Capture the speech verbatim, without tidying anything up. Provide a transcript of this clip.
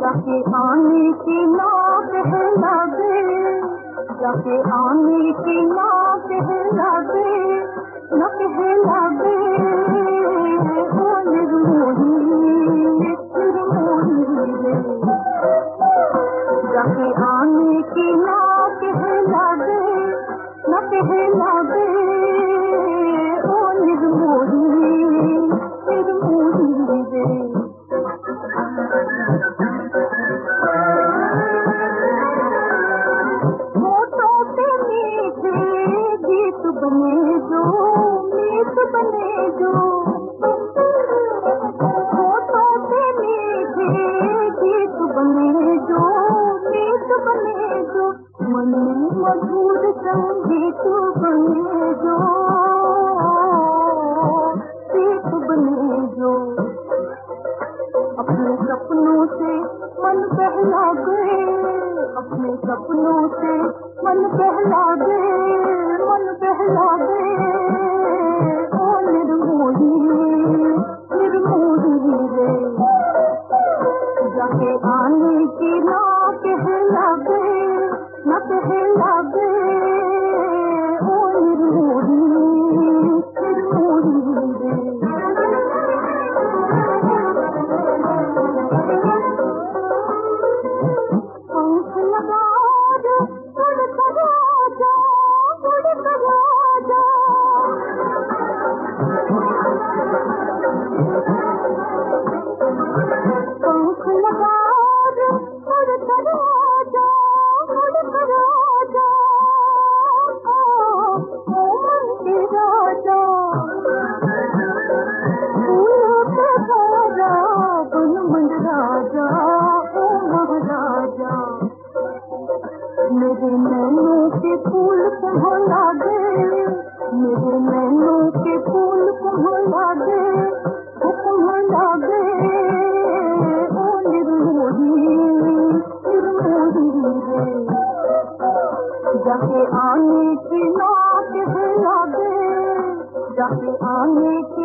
जाके आने की ना कहला दे, जाके आने की ना कहला दे, ना कहला दे ओ निर्मोही निर्मोही रे। जाके आने की ना कहला दे, ना कहला दे ओ निर्मोही निर्मोही रे। बने जो मीत बने जो, होठों पे मीठे गीत बने जो मीत बने जो, मन में मधुर संगीत बने जो गीत बने जो। अपने सपनों से मन बहला गए, अपने सपनों से मन बहला गए, मन बहला दे ओ निर्मोही निर्मोही रे। जाके आने की ना कहला दे, ना कहला दे ओ निर्मोही निर्मोही रे। पंख लगा दो उड़ कर आजा, उड़ कर आजा, पंख लगा दो उड़ कर आजा, उड़ कर आजा ओ मन के राजा। फूलों पे भरा बन मन राजा ओ महाराजा। मेरे नैनों के फूल कुम्हला दे, मेरे नैनों के फूल कुम्हला दे, कुम्हला दे ओ निर्मोही निर्मोही रे। जाके आने की ना कहला दे, जाके आने की